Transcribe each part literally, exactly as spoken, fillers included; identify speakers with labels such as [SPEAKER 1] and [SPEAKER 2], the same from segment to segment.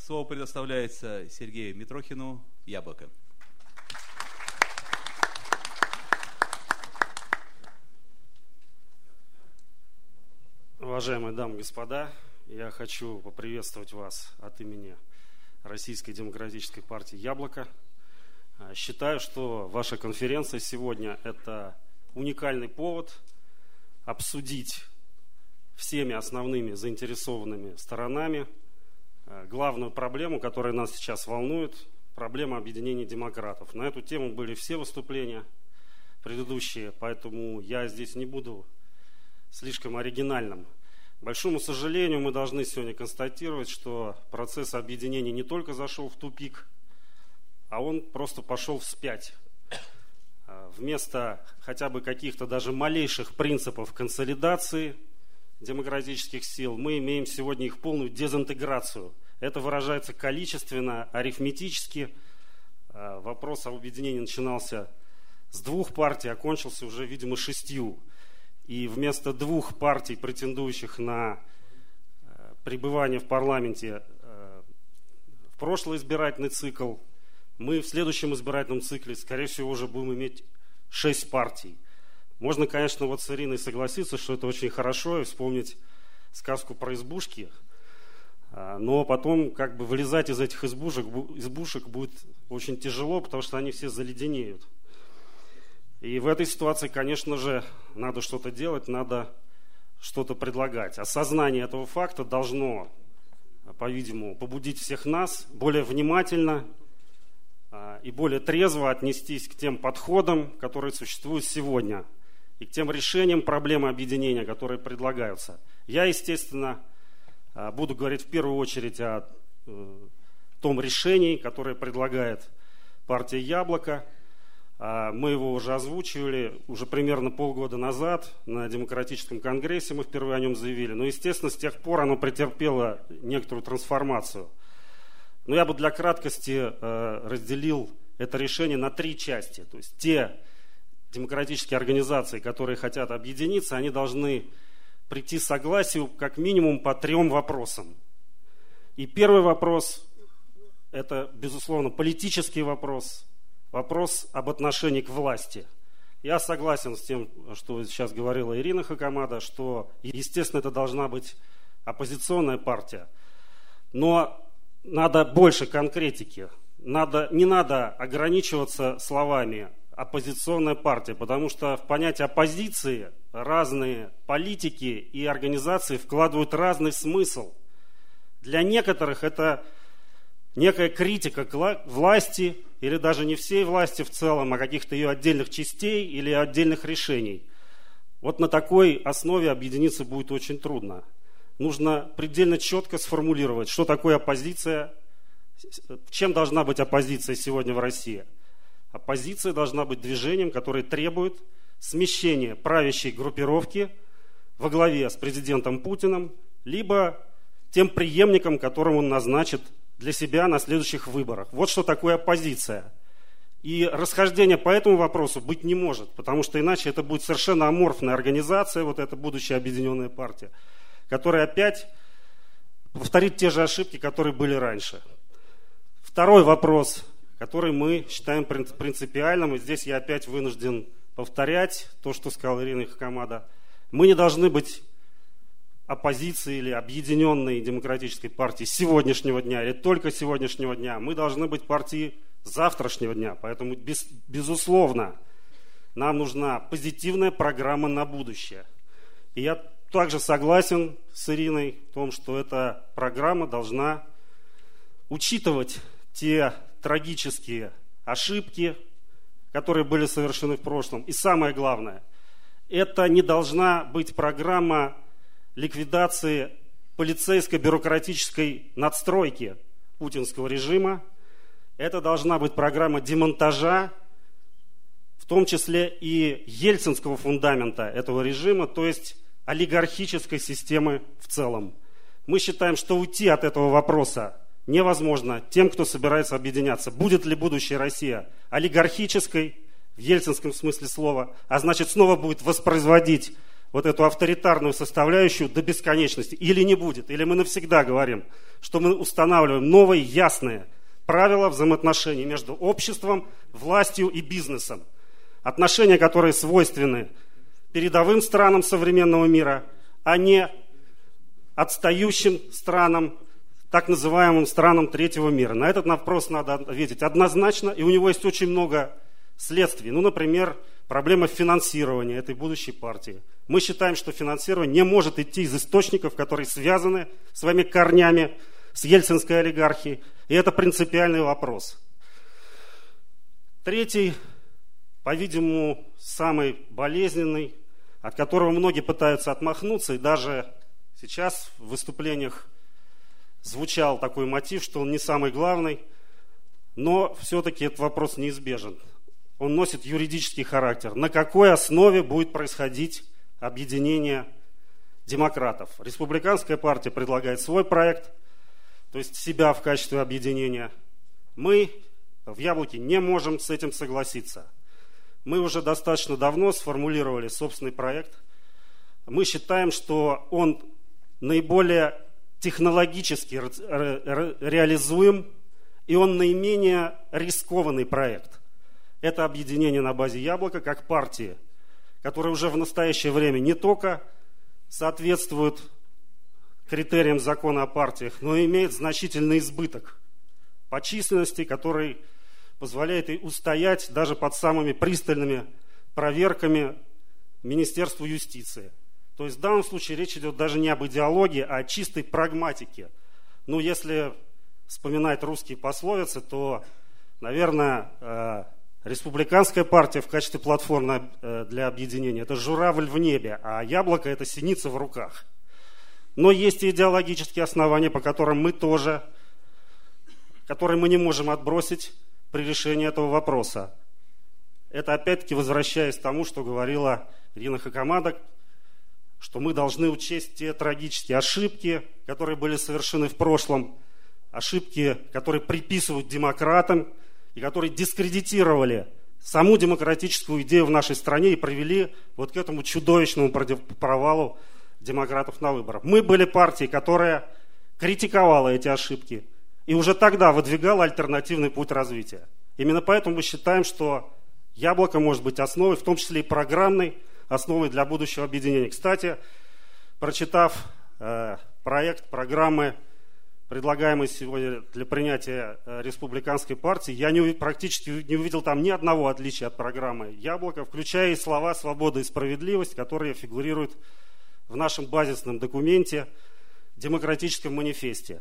[SPEAKER 1] Слово предоставляется Сергею Митрохину, «Яблоко».
[SPEAKER 2] Уважаемые дамы и господа, я хочу поприветствовать вас от имени Российской демократической партии «Яблоко». Считаю, что ваша конференция сегодня – это уникальный повод обсудить всеми основными заинтересованными сторонами главную проблему, которая нас сейчас волнует, проблема объединения демократов. На эту тему были все выступления предыдущие, поэтому я здесь не буду слишком оригинальным. К большому сожалению, мы должны сегодня констатировать, что процесс объединения не только зашел в тупик, а он просто пошел вспять. Вместо хотя бы каких-то даже малейших принципов консолидации демократических сил, мы имеем сегодня их полную дезинтеграцию. Это выражается количественно, арифметически. Вопрос об объединении начинался с двух партий, окончился уже, видимо, шестью. И вместо двух партий, претендующих на пребывание в парламенте в прошлый избирательный цикл, мы в следующем избирательном цикле, скорее всего, уже будем иметь шесть партий. Можно, конечно, вот с Ириной согласиться, что это очень хорошо, и вспомнить сказку про избушки, но потом как бы вылезать из этих избушек, избушек будет очень тяжело, потому что они все заледенеют. И в этой ситуации, конечно же, надо что-то делать, надо что-то предлагать. Осознание этого факта должно, по-видимому, побудить всех нас более внимательно и более трезво отнестись к тем подходам, которые существуют сегодня, и к тем решениям проблемы объединения, которые предлагаются. Я, естественно, буду говорить в первую очередь о том решении, которое предлагает партия «Яблоко». Мы его уже озвучивали, уже примерно полгода назад на Демократическом конгрессе мы впервые о нем заявили. Но, естественно, с тех пор оно претерпело некоторую трансформацию. Но я бы для краткости разделил это решение на три части. То есть те демократические организации, которые хотят объединиться, они должны прийти к согласию как минимум по трем вопросам. И первый вопрос – это, безусловно, политический вопрос. Вопрос об отношении к власти. Я согласен с тем, что сейчас говорила Ирина Хакамада, что, естественно, это должна быть оппозиционная партия. Но надо больше конкретики. Надо, не надо ограничиваться словами «оппозиционная партия», потому что в понятие оппозиции разные политики и организации вкладывают разный смысл. Для некоторых это некая критика к власти, или даже не всей власти в целом, а каких-то ее отдельных частей или отдельных решений. Вот на такой основе объединиться будет очень трудно. Нужно предельно четко сформулировать, что такое оппозиция, чем должна быть оппозиция сегодня в России. Оппозиция должна быть движением, которое требует смещения правящей группировки во главе с президентом Путиным, либо тем преемником, которым он назначит для себя на следующих выборах. Вот что такое оппозиция. И расхождения по этому вопросу быть не может, потому что иначе это будет совершенно аморфная организация, вот эта будущая объединенная партия, которая опять повторит те же ошибки, которые были раньше. Второй вопрос, который мы считаем принципиальным, и здесь я опять вынужден повторять то, что сказала Ирина Хакамада. Мы не должны быть оппозиции или объединенной демократической партии сегодняшнего дня или только сегодняшнего дня. Мы должны быть партией завтрашнего дня. Поэтому, без, безусловно, нам нужна позитивная программа на будущее. И я также согласен с Ириной в том, что эта программа должна учитывать те трагические ошибки, которые были совершены в прошлом. И самое главное, это не должна быть программа ликвидации полицейской бюрократической надстройки путинского режима. Это должна быть программа демонтажа, в том числе и ельцинского фундамента этого режима, то есть олигархической системы в целом. Мы считаем, что уйти от этого вопроса невозможно тем, кто собирается объединяться. Будет ли будущая Россия олигархической, в ельцинском смысле слова, а значит снова будет воспроизводить вот эту авторитарную составляющую до бесконечности. Или не будет, или мы навсегда говорим, что мы устанавливаем новые ясные правила взаимоотношений между обществом, властью и бизнесом. Отношения, которые свойственны передовым странам современного мира, а не отстающим странам, так называемым странам третьего мира. На этот вопрос надо ответить однозначно, и у него есть очень много следствий. Ну, например, проблема финансирования этой будущей партии. Мы считаем, что финансирование не может идти из источников, которые связаны своими корнями с ельцинской олигархией, и это принципиальный вопрос. Третий, по-видимому, самый болезненный, от которого многие пытаются отмахнуться, и даже сейчас в выступлениях звучал такой мотив, что он не самый главный, но все-таки этот вопрос неизбежен. Он носит юридический характер. На какой основе будет происходить объединение демократов? Республиканская партия предлагает свой проект, то есть себя в качестве объединения. Мы в «Яблоке» не можем с этим согласиться. Мы уже достаточно давно сформулировали собственный проект. Мы считаем, что он наиболее технологически реализуем, и он наименее рискованный проект. Это объединение на базе «Яблока» как партии, которая уже в настоящее время не только соответствует критериям закона о партиях, но и имеет значительный избыток по численности, который позволяет ей устоять даже под самыми пристальными проверками Министерства юстиции. То есть в данном случае речь идет даже не об идеологии, а о чистой прагматике. Ну, если вспоминать русские пословицы, то, наверное, республиканская партия в качестве платформы для объединения – это журавль в небе, а «Яблоко» – это синица в руках. Но есть и идеологические основания, по которым мы тоже, которые мы не можем отбросить при решении этого вопроса. Это опять-таки возвращаясь к тому, что говорила Ирина Хакамада, что мы должны учесть те трагические ошибки, которые были совершены в прошлом, ошибки, которые приписывают демократам и которые дискредитировали саму демократическую идею в нашей стране и привели вот к этому чудовищному провалу демократов на выборах. Мы были партией, которая критиковала эти ошибки и уже тогда выдвигала альтернативный путь развития. Именно поэтому мы считаем, что «Яблоко» может быть основой, в том числе и программной основой для будущего объединения. Кстати, прочитав э, проект программы, предлагаемой сегодня для принятия э, республиканской партии, я не, практически не увидел там ни одного отличия от программы «Яблоко», включая и слова «свобода» и «справедливость», которые фигурируют в нашем базисном документе, демократическом манифесте.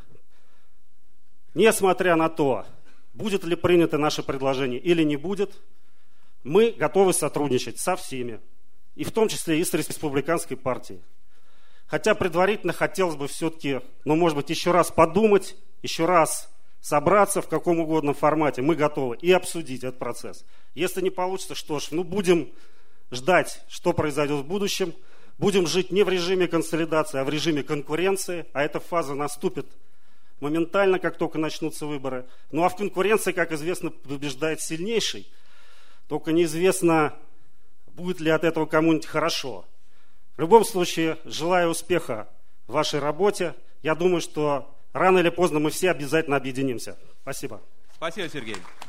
[SPEAKER 2] Несмотря на то, будет ли принято наше предложение или не будет, мы готовы сотрудничать со всеми, и в том числе и с республиканской партией. Хотя предварительно хотелось бы все-таки, ну, может быть, еще раз подумать, еще раз собраться в каком угодно формате. Мы готовы и обсудить этот процесс. Если не получится, что ж, ну, будем ждать, что произойдет в будущем. Будем жить не в режиме консолидации, а в режиме конкуренции. А эта фаза наступит моментально, как только начнутся выборы. Ну, а в конкуренции, как известно, побеждает сильнейший. Только неизвестно, будет ли от этого кому-нибудь хорошо. В любом случае, желаю успеха в вашей работе. Я думаю, что рано или поздно мы все обязательно объединимся. Спасибо.
[SPEAKER 1] Спасибо, Сергей.